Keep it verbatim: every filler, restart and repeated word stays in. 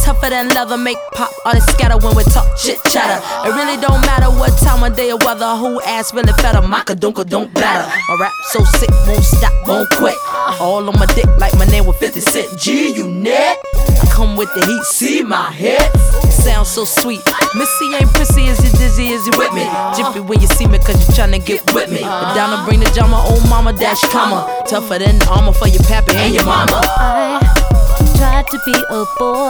tougher than leather, make pop, all they scatter when we talk chit chatter. It really don't matter what time of day or weather, who ass really fatter, maka dunka don't batter. My rap so sick, won't stop, won't quit. All on my dick like my name was fifty cent. G unit, I come with the heat, see my head. Sounds so sweet. Missy ain't prissy, is you dizzy, is you with me? Jiffy when you see me, cause you tryna get with me. But down to bring the drama, old mama dash comma. Tougher than armor for your pappy and your mama. I tried to be a boy.